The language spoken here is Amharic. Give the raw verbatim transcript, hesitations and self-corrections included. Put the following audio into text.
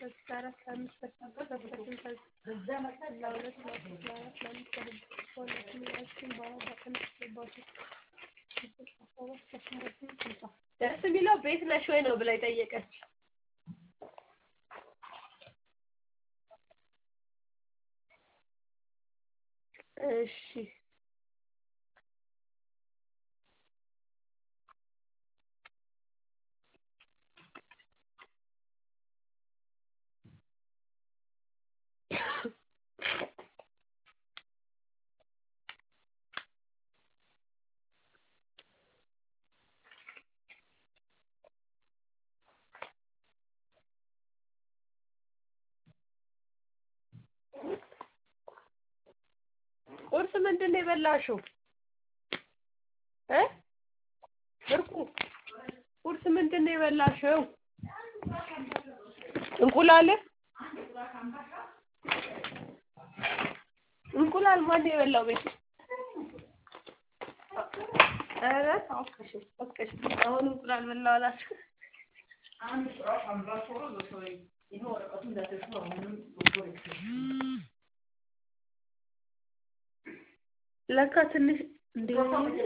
ለአራት አምስት ስድስት ሰባት በዛ መጣ ለሁለት ለሶስት ለአራት ለአምስት ለስድስት ለሰባት ለስምንት ለዘጠኝ ደስ የሚለው ቤት ነሽ ወይ ነው ብላ ጠየቀች እሺ ቁርስ ምንድነው የበላሽው እ ብርቁ ቁርስ ምንድነው የበላሽው እንቁላል እንቁላል ማን የበላው ቤት አረ ታውቀሽ ታውቀሽ አሁን እንቁላል በላው አላችሁ አንድ ራስ አንባሶ ነው ሰውዬ ይኖር ወጣቱ እንዳትሰማው ምንም ለካ ትንሽ እንደ